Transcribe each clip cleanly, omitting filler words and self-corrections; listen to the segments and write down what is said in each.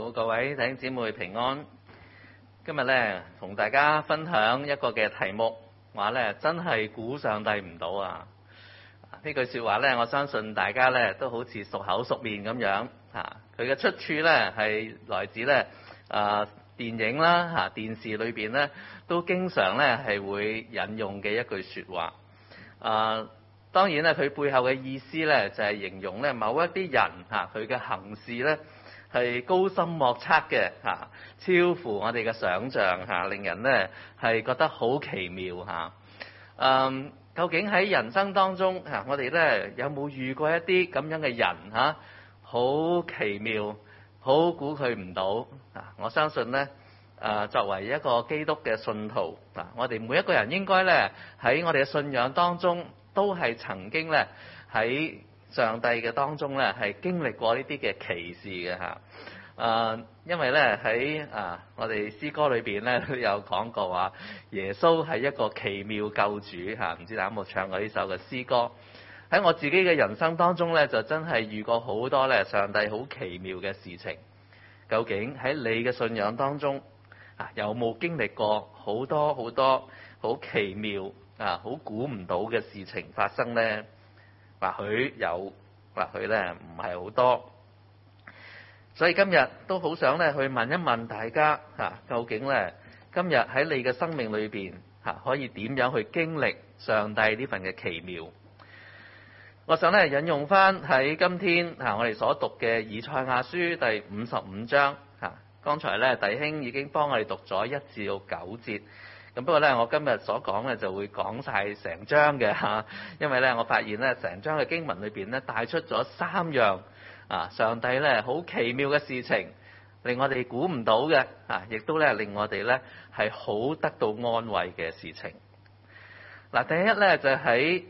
好，各位弟兄姊妹平安。今日咧同大家分享一個嘅題目，話咧真係估上帝唔到啊！呢句說話咧，我相信大家咧都好似熟口熟面咁樣嚇。佢嘅出處咧係來自咧電影啦嚇，電視裏邊咧都經常咧係會引用嘅一句說話。當然咧佢背後嘅意思咧就係形容咧某一啲人嚇佢嘅行事咧係高深莫測嘅嚇，超乎我哋嘅想像嚇，令人咧係覺得好奇妙嚇。究竟喺人生當中嚇，我哋咧有冇遇過一啲咁樣嘅人嚇？好奇妙，好估佢唔到啊！我相信咧作為一個基督嘅信徒啊，我哋每一個人應該咧喺我哋嘅信仰當中都係曾經咧喺上帝嘅當中咧係經歷過呢啲嘅奇事嘅嚇。因為咧喺我哋詩歌裏邊咧都有講過話，耶穌係一個奇妙救主嚇。唔知大家有冇唱過呢首嘅詩歌？喺我自己嘅人生當中咧，就真係遇過好多咧上帝好奇妙嘅事情。究竟喺你嘅信仰當中有冇經歷過好多好多好奇妙好估唔到嘅事情發生呢？或許有，或許咧唔係好多。所以今日都好想咧去問一問大家究竟咧今日喺你嘅生命裏邊可以點樣去經歷上帝呢份嘅奇妙？我想咧引用翻喺今天我哋所讀嘅以賽亞書第55章剛才咧弟兄已經幫我哋讀咗1至9節，咁不過咧我今日所講嘅就會講晒成章嘅因為咧我發現咧成章嘅經文裏邊咧帶出咗3樣上帝咧好奇妙嘅事情，令我哋估唔到嘅亦都咧令我哋咧係好得到安慰嘅事情。第一咧就喺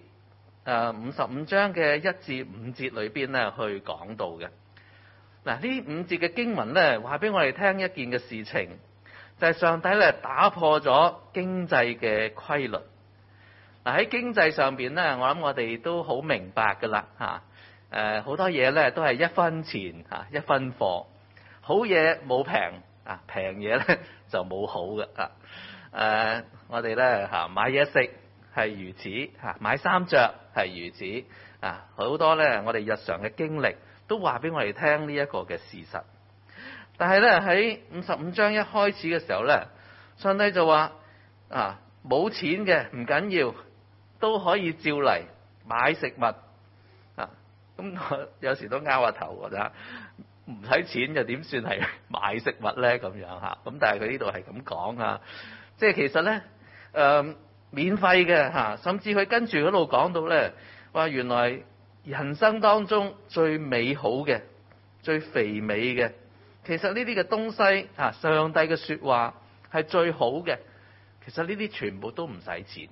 55章嘅1至5節裏邊咧去講到嘅。呢5節嘅經文咧話俾我哋聽一件嘅事情，就係上帝咧打破咗經濟嘅規律。喺經濟上邊咧，我諗我哋都好明白噶啦好多嘢咧都係1分錢1分貨，好嘢冇平平嘢咧就冇好嘅我哋咧買嘢食係如此買衫着係如此好多咧我哋日常嘅經歷都話俾我哋聽呢一個嘅事實。但係咧喺55章一開始嘅時候咧，上帝就話冇錢嘅唔緊要，都可以照嚟買食物咁我有時都拗下頭㗎，唔使錢就點算係買食物咧咁樣咁但係佢呢度係咁講即係其實咧免費嘅甚至佢跟住嗰度講到咧話原來人生當中最美好嘅、最肥美嘅，其實呢啲嘅東西上帝嘅說話係最好嘅。其實呢啲全部都唔使錢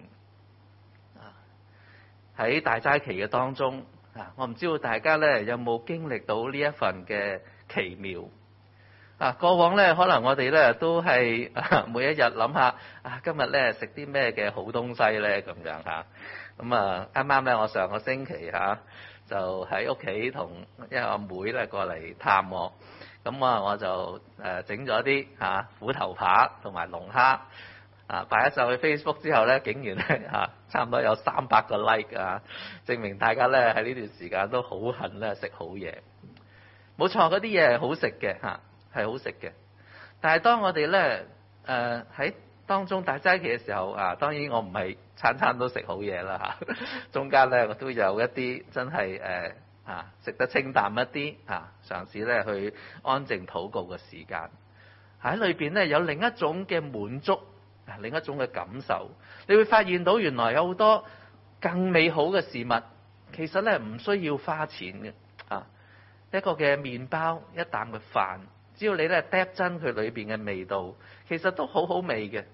喺大齋期嘅當中我唔知道大家咧有冇經歷到呢一份嘅奇妙過往咧可能我哋咧都係每一日諗下今日咧食啲咩嘅好東西咧咁樣咁啱啱咧我上個星期就喺屋企同一個阿妹咧過嚟探我，咁我就整咗啲虎頭扒同埋龍蝦擺一上去 Facebook 之後咧，竟然咧差唔多有300個 like 證明大家咧喺呢段時間都好恨咧食好嘢。冇錯，嗰啲嘢係好食嘅係好食嘅。但係當我哋咧喺當中大齋期嘅時候當然我唔係餐餐都食好嘢啦中間咧我都有一啲真係食得清淡一啲嘗試咧去安靜禱告嘅時間，喺裏邊咧有另一種嘅滿足，另一種嘅感受。你會發現到原來有好多更美好嘅事物，其實咧唔需要花錢嘅一個嘅麵包，一啖嘅飯，只要你咧嗒真佢裏邊嘅味道，其實都好好味嘅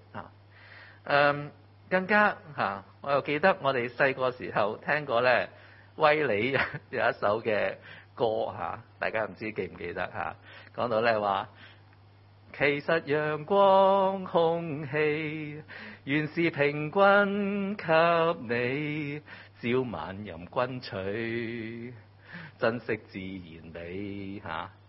更加我又記得我哋細個時候聽過咧威利有一首嘅歌大家唔知記唔記得講到咧話，其實陽光空氣原是平均給你，朝晚任君取，珍惜自然美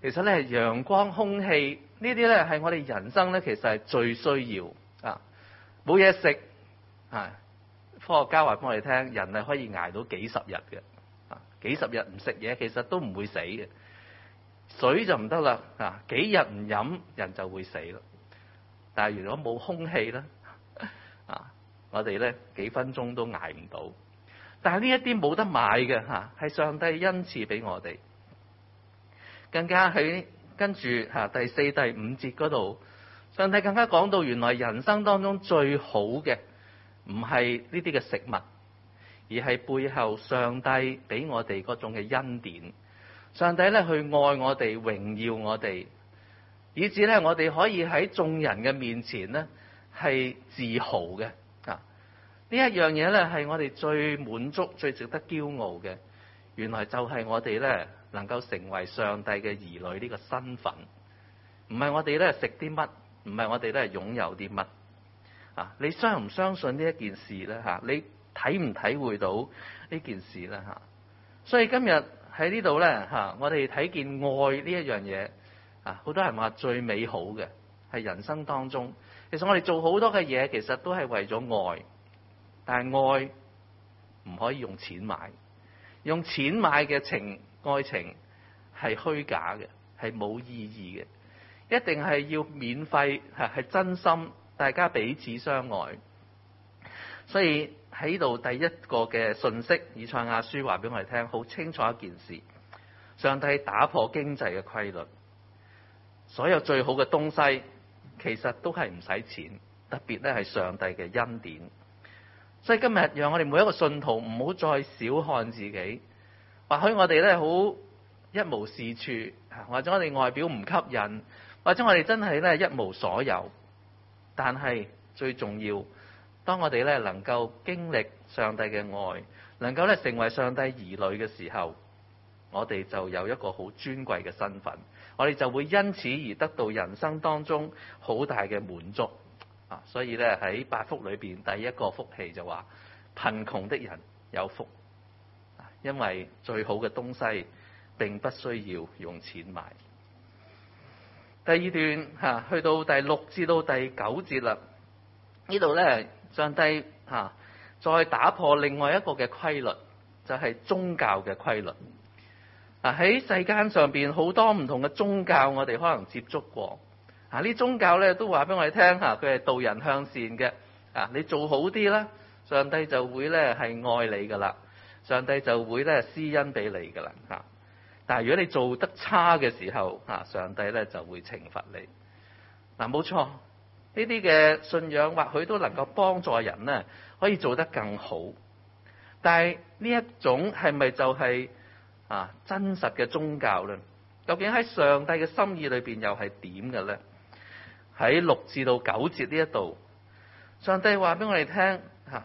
其實咧陽光、空氣呢啲咧係我哋人生咧其實係最需要啊！冇嘢食啊！科學家話俾我哋聽，人係可以捱到幾十日嘅啊！幾十日唔食嘢，其實都唔會死嘅。水就唔得啦啊！幾日唔飲，人就會死啦。但係如果冇空氣咧啊，我哋咧幾分鐘都捱唔到。但係呢一啲冇得買嘅嚇，係上帝恩賜俾我哋。更加喺跟住嚇第4、第5節嗰度，上帝更加講到原來人生當中最好嘅唔係呢啲嘅食物，而係背後上帝俾我哋嗰種嘅恩典。上帝咧去愛我哋、榮耀我哋，以至咧我哋可以喺眾人嘅面前咧係自豪嘅啊！呢一樣嘢咧係我哋最滿足、最值得驕傲嘅。原來就係我哋咧能夠成為上帝嘅兒女呢個身份，唔係我哋咧食啲乜，唔係我哋咧擁有啲乜啊！你相唔相信呢一件事咧嚇？你體唔體會到呢件事咧嚇？所以今日喺呢度咧嚇，我哋睇見愛呢一樣嘢啊！好多人話最美好嘅係人生當中，其實我哋做好多嘅嘢，其實都係為咗愛，但係愛唔可以用錢買。用錢買嘅愛情係虛假嘅，係冇意義嘅。一定係要免費，係真心，大家彼此相愛。所以喺度第一個嘅信息，以賽亞書話俾我哋聽，好清楚一件事：上帝打破經濟嘅規律，所有最好嘅東西其實都係唔使錢，特別咧係上帝嘅恩典。所以今日讓我哋每一個信徒唔好再小看自己，或許我哋咧好一無是處，或者我哋外表唔吸引，或者我哋真係咧一無所有。但係最重要，當我哋咧能夠經歷上帝嘅愛，能夠咧成為上帝兒女嘅時候，我哋就有一個好尊貴嘅身份，我哋就會因此而得到人生當中好大嘅滿足。所以咧喺8福裏邊，第一個福氣就話貧窮的人有福，因為最好嘅東西並不需要用錢買。第二段去到第6至到第9節啦，呢度咧上帝再打破另外一個嘅規律，就係宗教嘅規律。喺世間上邊好多唔同嘅宗教，我哋可能接觸過。呢宗教咧都話俾我哋聽佢係導人向善嘅。你做好啲啦，上帝就會咧係愛你噶啦，上帝就會咧施恩俾你噶啦。但係如果你做得差嘅時候，上帝咧就會懲罰你。冇錯，呢啲嘅信仰或許都能夠幫助人咧可以做得更好。但係呢一種係咪就係真實嘅宗教咧？究竟喺上帝嘅心意裏邊又係點嘅咧？喺6至到9節呢一度，上帝話俾我哋聽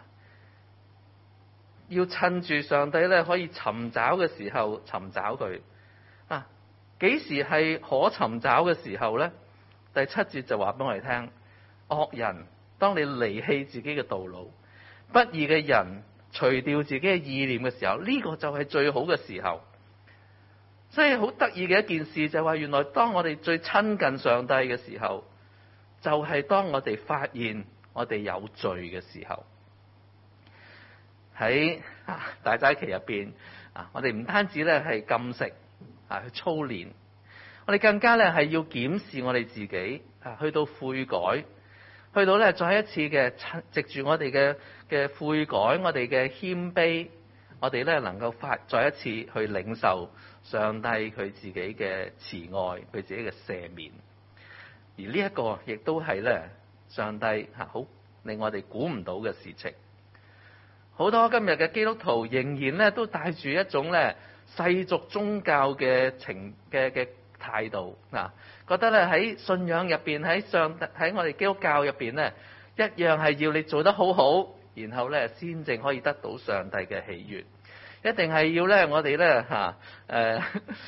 要趁住上帝咧可以尋找嘅時候尋找佢。幾時係可尋找嘅時候咧？第7節就話俾我哋聽，惡人當你離棄自己嘅道路，不義嘅人除掉自己嘅意念嘅時候，呢個就係最好嘅時候。所以好得意嘅一件事就係話，原來當我哋最親近上帝嘅時候，就係當我哋發現我哋有罪嘅時候。喺大齋期入邊我哋唔單止咧係禁食去操練，我哋更加咧係要檢視我哋自己去到悔改，去到咧再一次嘅藉住我哋嘅悔改，我哋嘅謙卑，我哋咧能夠再一次去領受上帝佢自己嘅慈愛，佢自己嘅赦免。而呢一個亦都係咧上帝好令我哋估唔到嘅事情。好多今日嘅基督徒仍然咧都帶住一種咧世俗宗教嘅嘅態度，覺得咧喺信仰入邊，喺我哋基督教入邊咧，一樣係要你做得好好，然後咧先正可以得到上帝嘅喜悅。一定係要咧我哋咧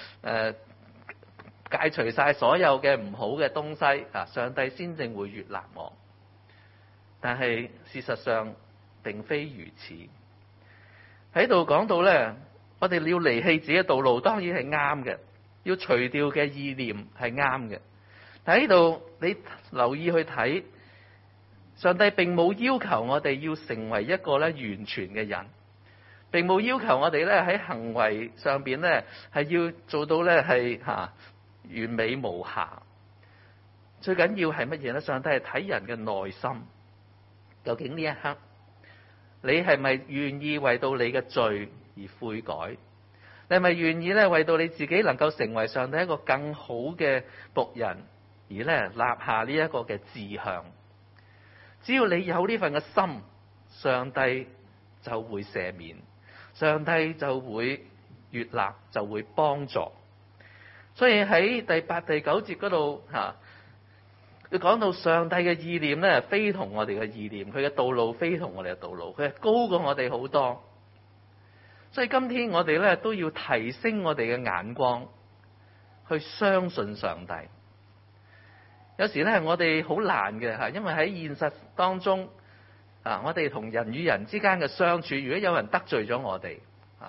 戒除晒所有嘅唔好嘅東西，上帝先正會悅納我。但係事實上並非如此。喺度講到咧，我哋要離棄自己嘅道路，當然係啱嘅。 要除掉嘅意念係啱嘅。但喺呢度你留意去睇，上帝並冇要求我哋要成為一個咧完全嘅人，並冇要求我哋咧喺行為上邊咧係要做到咧係完美無瑕。最緊要係乜嘢咧？上帝係睇人嘅內心，究竟呢一刻你係咪願意為到你嘅罪而悔改？你係咪願意咧為到你自己能夠成為上帝一個更好嘅僕人而咧立下呢一個嘅志向？只要你有呢份嘅心，上帝就會赦免，上帝就會悅納，就會幫助。所以喺第8、第9節嗰度佢講到上帝嘅意念咧，非同我哋嘅意念，佢嘅道路非同我哋嘅道路，佢係高過我哋好多。所以今天我哋咧都要提升我哋嘅眼光，去相信上帝。有時咧我哋好難嘅，因為喺現實當中我哋同人與人之間嘅相處，如果有人得罪咗我哋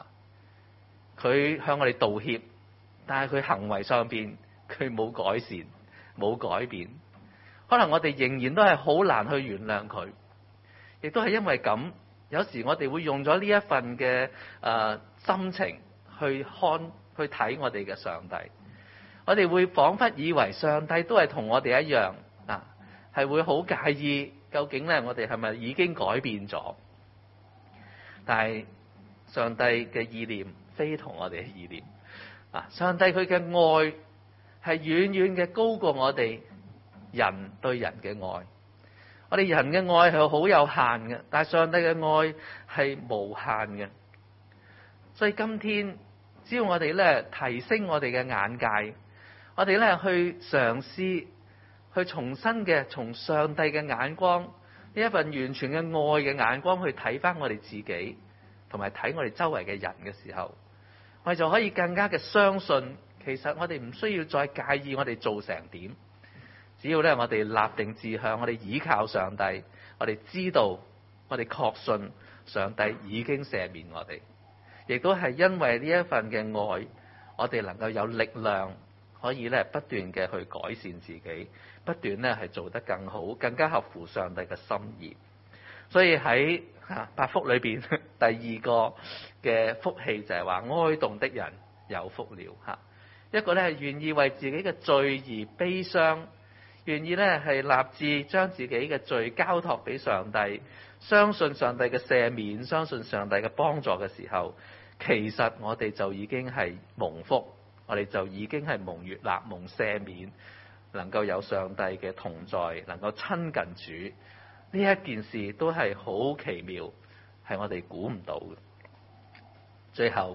佢向我哋道歉，但係佢行為上邊佢冇改善冇改變，可能我哋仍然都係好難去原諒佢。亦都係因為咁，有時我哋會用咗呢一份嘅心情去睇我哋嘅上帝。我哋會彷彿以為上帝都係同我哋一樣係會好介意究竟咧我哋係咪已經改變咗。但係上帝嘅意念非同我哋嘅意念。上帝佢嘅愛係遠遠嘅高過我哋人對人嘅愛。我哋人嘅愛係好有限嘅，但係上帝嘅愛係無限嘅。所以今天只要我哋咧提升我哋嘅眼界，我哋咧去嘗試去重新嘅從上帝嘅眼光，呢一份完全嘅愛嘅眼光去睇翻我哋自己，同埋睇我哋周圍嘅人嘅時候，我哋就可以更加嘅相信，其實我哋唔需要再介意我哋做成點。只要咧我哋立定志向，我哋倚靠上帝，我哋知道，我哋確信上帝已經赦免我哋，亦都係因為呢一份嘅愛，我哋能夠有力量可以咧不斷嘅去改善自己，不斷咧係做得更好，更加合乎上帝嘅心意。所以喺8福裏邊第2個嘅福氣就係話，哀慟的人有福了。一個咧係願意為自己嘅罪而悲傷，願意咧係立志將自己嘅罪交託俾上帝，相信上帝嘅赦免，相信上帝嘅幫助嘅時候，其實我哋就已經係蒙福，我哋就已經係蒙悅納、蒙赦免，能夠有上帝嘅同在，能夠親近主。呢一件事都係好奇妙，係我哋估唔到嘅。最後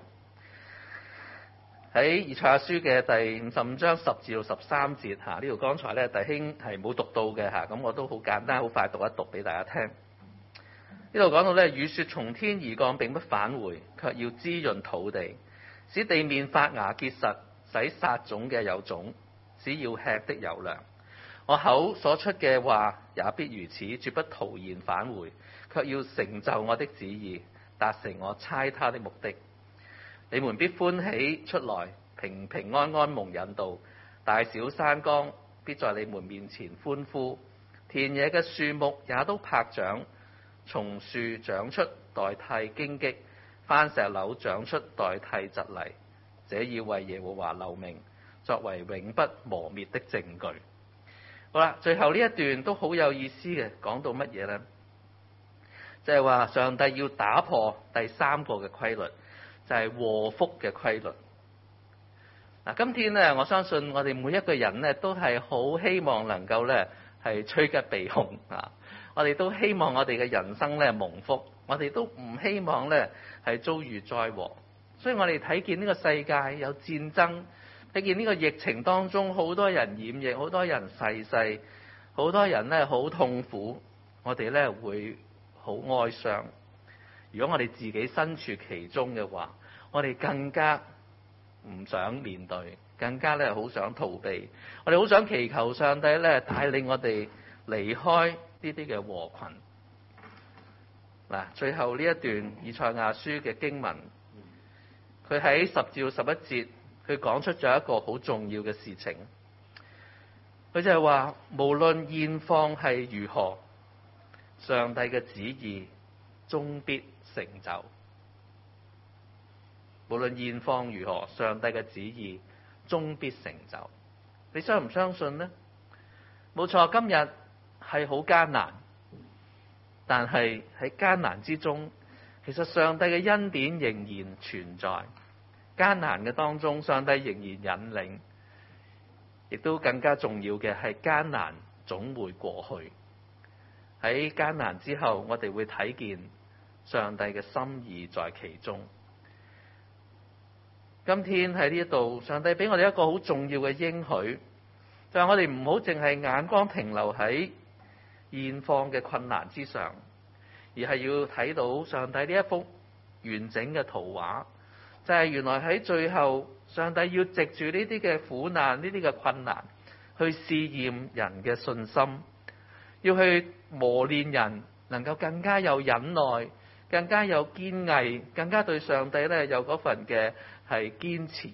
喺以賽亞書嘅第55章10至到13節呢度剛才咧弟兄係冇讀到嘅咁我都好簡單好快讀一讀俾大家聽。呢度講到咧，雨雪從天而降，並不返回，卻要滋潤土地，使地面發芽結實，使撒種嘅有種，使要吃的有糧。我口所出嘅話也必如此，絕不徒然返回，卻要成就我的旨意，達成我差他的目的。你們必歡喜出來，平平安安蒙引導，大小山岡必在你們面前歡呼，田野嘅樹木也都拍掌，松樹長出代替荊棘，番石榴長出代替蒺藜，這要為耶和華留名，作為永不磨滅的證據。好啦，最後呢一段都好有意思嘅，講到乜嘢呢？就係話上帝要打破第3個嘅規律，就係禍福嘅規律。今天呢，我相信我哋每一個人呢，都係好希望能夠呢係趨吉避凶我哋都希望我哋嘅人生呢蒙福，我哋都唔希望呢係遭遇災禍。所以我哋睇見呢個世界有戰爭，睇見呢個疫情當中好多人染疫，好多人逝世，好多人呢好痛苦，我哋呢會好哀傷。如果我哋自己身處其中嘅話，我哋更加唔想面對，更加咧好想逃避。我哋好想祈求上帝咧帶領我哋離開呢啲嘅禍群。嗱，最後呢一段以賽亞書嘅經文，佢喺10至11節佢講出咗一個好重要嘅事情。佢就係話，無論現況係如何，上帝嘅旨意終必成就。無論現況如何，上帝嘅旨意終必成就。你相唔相信呢？冇錯，今日係好艱難，但係喺艱難之中，其實上帝嘅恩典仍然存在。艱難嘅當中，上帝仍然引領，亦都更加重要嘅係艱難總會過去。喺艱難之後，我哋會睇見上帝嘅心意在其中。今天喺呢度，上帝俾我哋一個好重要嘅應許，就係我哋唔好淨係眼光停留喺現況嘅困難之上，而係要睇到上帝呢一幅完整嘅圖畫，就係原來喺最後，上帝要藉住呢啲嘅苦難、呢啲嘅困難，去試驗人嘅信心，要去磨練人能夠更加有忍耐，更加有堅毅，更加對上帝咧有嗰份嘅係堅持。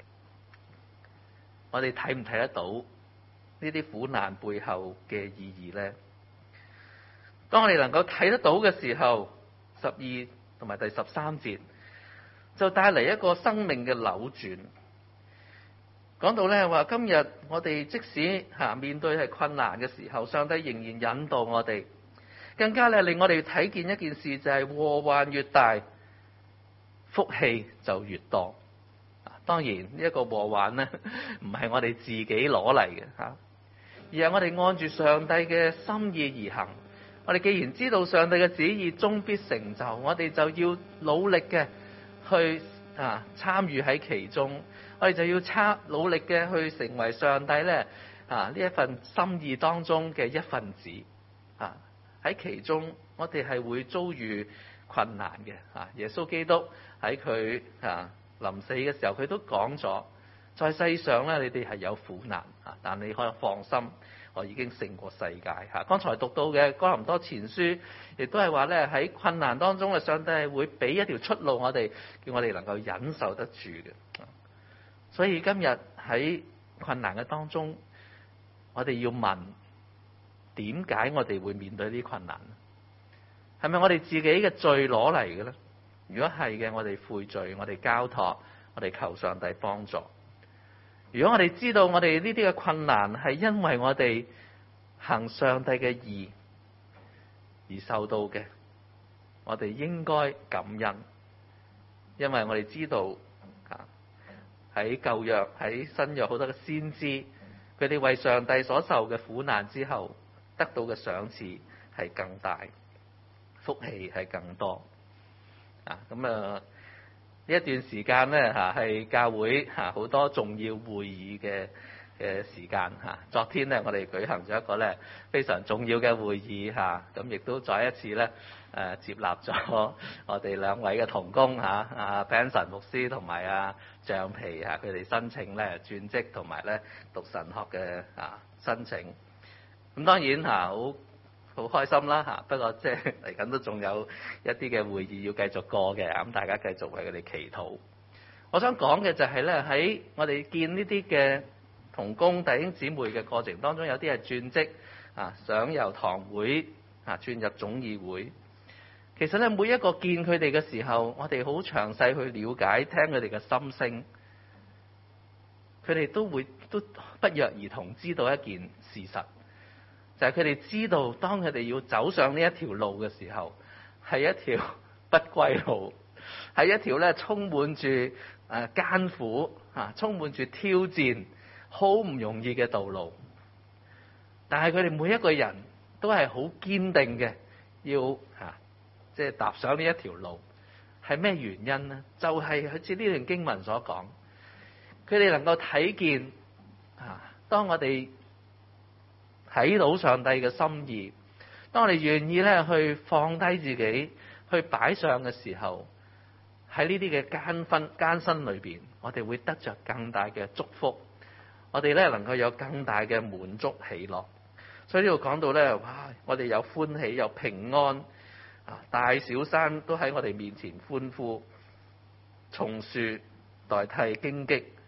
我哋睇唔睇得到呢啲苦難背後嘅意義呢？當我哋能夠睇得到嘅時候，12同埋第13節就帶嚟一個生命嘅扭轉。講到咧話，今日我哋即使面對係困難嘅時候，上帝仍然引導我哋，更加咧令我哋睇見一件事，就係禍患越大，福氣就越多。當然呢一個禍患呢，唔係我哋自己攞嚟嘅吓，而係我哋按住上帝嘅心意而行。我哋既然知道上帝嘅旨意終必成就，我哋就要努力嘅去參與喺其中。我哋就要努力嘅去成為上帝咧呢一份心意當中嘅一份子。喺其中我哋係會遭遇困難嘅。耶穌基督喺佢臨死嘅時候，佢都講咗，在世上咧你哋係有苦難，但你可以放心，我已經勝過世界。剛才讀到嘅哥林多前書亦都係話咧，喺困難當中嘅上帝係會俾一條出路我哋，叫我哋能夠忍受得住嘅。所以今日喺困難嘅當中，我哋要問，點解我哋會面對呢啲困難？係咪我哋自己嘅罪攞嚟嘅咧？如果係嘅，我哋悔罪，我哋交託，我哋求上帝幫助。如果我哋知道我哋呢啲嘅困難係因為我哋行上帝嘅義而受到嘅，我哋應該感恩，因為我哋知道喺舊約、喺新約好多嘅先知，佢哋為上帝所受嘅苦難之後，得到嘅賞賜係更大，福氣係更多。呢一段時間咧係教會好多重要會議嘅時間。昨天咧我哋舉行咗一個咧非常重要嘅會議，咁亦都再一次咧接納咗我哋兩位嘅同工Benson 牧師同埋橡皮佢哋申請咧轉職同埋咧讀神學嘅申請。咁當然好開心啦，不過即係嚟緊都仲有一啲嘅會議要繼續過嘅，咁大家繼續為佢哋祈禱。我想講嘅就係咧，喺我哋見呢啲嘅同工弟兄姊妹嘅過程當中，有啲係轉職想由堂會轉入總議會。其實咧，每一個見佢哋嘅時候，我哋好詳細去了解，聽佢哋嘅心聲。佢哋都不約而同知道一件事實，就係佢哋知道，當佢哋要走上呢一條路嘅時候，係一條不歸路，係一條咧充滿住艱苦充滿住挑戰，好唔容易嘅道路。但係佢哋每一個人都係好堅定嘅，要即係踏上呢一條路。係咩原因呢？就係好似呢段經文所講，佢哋能夠睇見當我哋睇到上帝嘅心意，當我哋願意咧去放低自己，去擺上嘅時候，喺呢啲嘅艱辛裏邊，我哋會得着更大嘅祝福，我哋咧能夠有更大嘅滿足喜樂。所以呢度講到咧，哇！我哋有歡喜，有平安，大小山都喺我哋面前歡呼，松樹代替荊棘，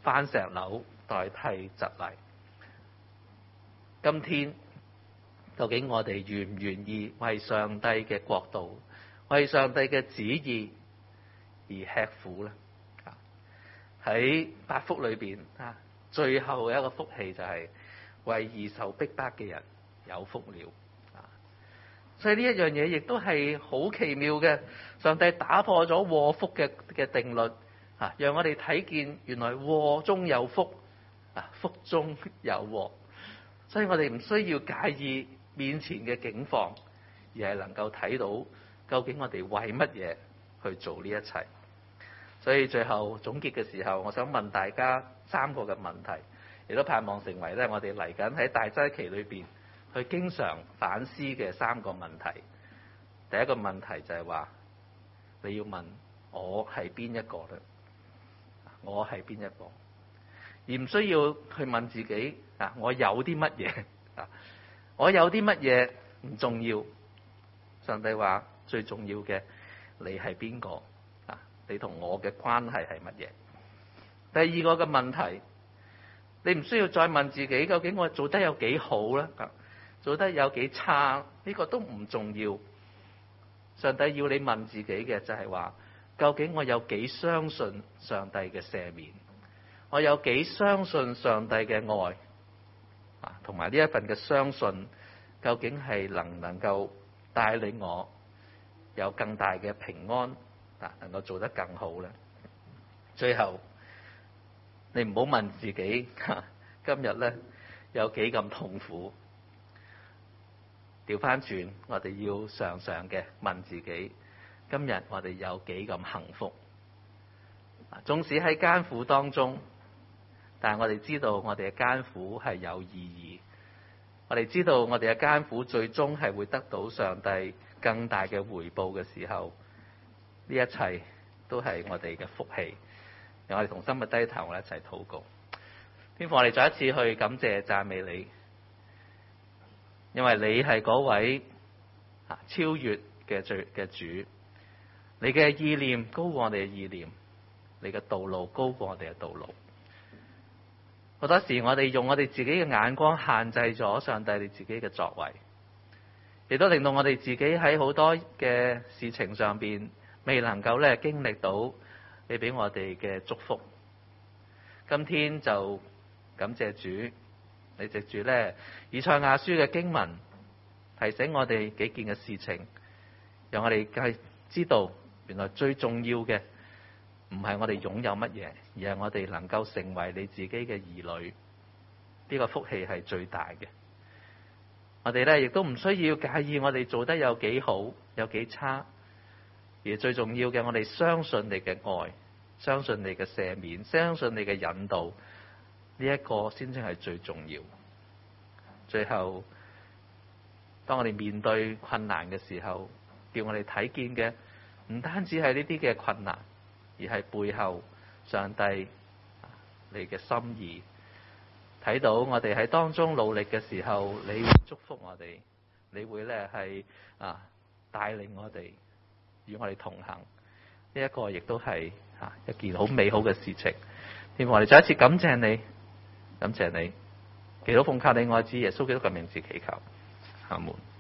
番石榴代替蒺藜。今天究竟我哋願唔願意為上帝嘅國度、為上帝嘅旨意而吃苦呢？喺八福裏邊啊，最後一個福氣就係為義受逼迫嘅人有福了。所以呢一樣嘢亦都係好奇妙嘅，上帝打破咗禍福嘅定律啊，讓我哋睇見原來禍中有福啊，福中有禍。所以我哋唔需要介意面前嘅境況，而係能夠睇到究竟我哋為乜嘢去做呢一切。所以最後總結嘅時候，我想問大家3個嘅問題，亦都盼望成為咧我哋嚟緊喺大齋期裏邊去經常反思嘅3個問題。第一個問題就係話，你要問我係邊一個咧？我係邊一個？而唔需要去問自己啊，我有啲乜嘢啊？我有啲乜嘢唔重要。上帝話最重要嘅，你係邊個？你同我嘅關係係乜嘢？第二個嘅問題，你唔需要再問自己究竟我做得有幾好咧？做得有幾差？呢個都唔重要。上帝要你問自己嘅就係話，究竟我有幾相信上帝嘅赦免？我有幾相信上帝嘅愛？同埋呢一份嘅相信，究竟係能唔能夠帶領我有更大嘅平安？能夠做得更好咧。最後，你唔好問自己今日咧有幾咁痛苦。調翻轉，我哋要常常嘅問自己，今日我哋有幾咁幸福。縱使喺艱苦當中，但係我哋知道我哋嘅艱苦係有意義。我哋知道我哋嘅艱苦最終係會得到上帝更大嘅回報嘅時候，呢一切都係我哋嘅福氣。讓我哋同心嘅低頭，我哋一齊禱告。天父，我哋再一次去感謝讚美你，因為你係嗰位超越嘅主，你嘅意念高過我哋嘅意念，你嘅道路高過我哋嘅道路。好多時我哋用我哋自己嘅眼光限制咗上帝你自己嘅作為，亦都令到我哋自己喺好多嘅事情上邊未能夠咧經歷到你俾我哋嘅祝福。今天就感謝主，你藉住咧以賽亞書嘅經文提醒我哋幾件嘅事情，讓我哋係知道原來最重要嘅唔係我哋擁有乜嘢，而係我哋能夠成為你自己嘅兒女。呢個福氣係最大嘅。我哋咧亦都唔需要介意我哋做得有幾好有幾差，而最重要嘅，我哋相信你嘅愛，相信你嘅赦免，相信你嘅引導，呢一個先至係最重要。最後，當我哋面對困難嘅時候，叫我哋睇見嘅唔單止係呢啲嘅困難，而係背後上帝你嘅心意。睇到我哋喺當中努力嘅時候，你會祝福我哋，你會咧係帶領我哋，與我哋同行。呢一個亦都係一件好美好嘅事情。希望我哋再一次感謝你，感謝你，祈禱奉靠你愛子耶穌基督嘅名字祈求，阿門。